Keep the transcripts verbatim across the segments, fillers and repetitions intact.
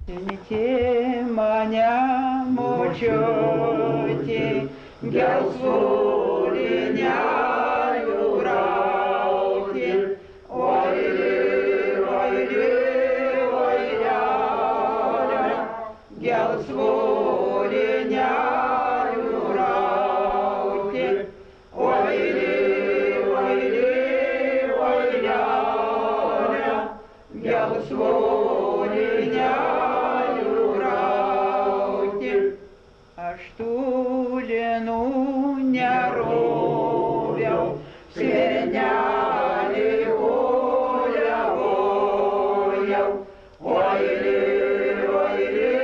Imite mane močiutė, gelsvulinę jūrautė, oili, oili, oilelė, gelsvulinę jūrautė, oili, oili, oilelė, gelsvulinę aš tų linų neroviau, svirnelį uliavojau, oili, oili,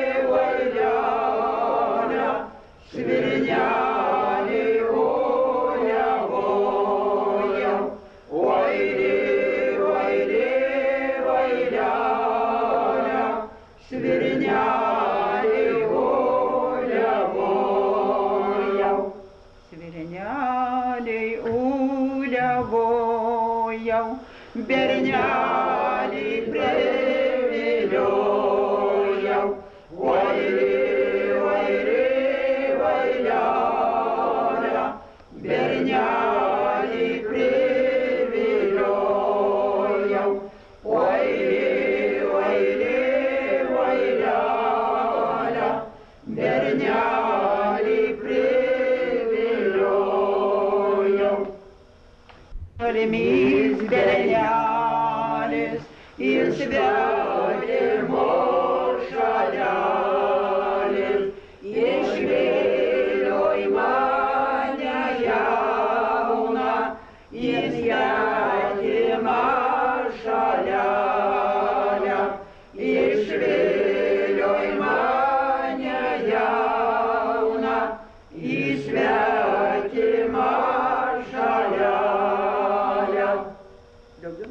oilelė, svirnelį uliavojau, oili, oili, oilelė, svirnelį Svirneliai uliavojau, bernelį priviliojau, oili, oili, oilelė, bernelį priviliojau, oili, oili, oilelė, bernelį priviliojau. Tolimis bernelis ir svetimo šalelis išviliojo mane jauną į svetimą šalelę, išviliojo mane jauną į svetimą